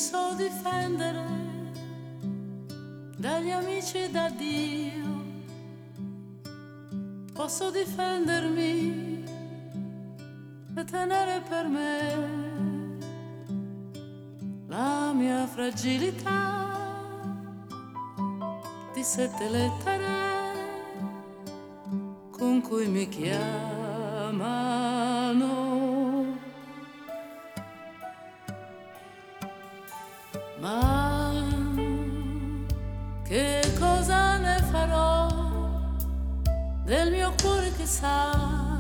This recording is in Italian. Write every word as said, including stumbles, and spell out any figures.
so difendere dagli amici e da Dio. Posso difendermi e tenere per me la mia fragilità di sette lettere con cui mi chiamano. Ma che cosa ne farò del mio cuore che sa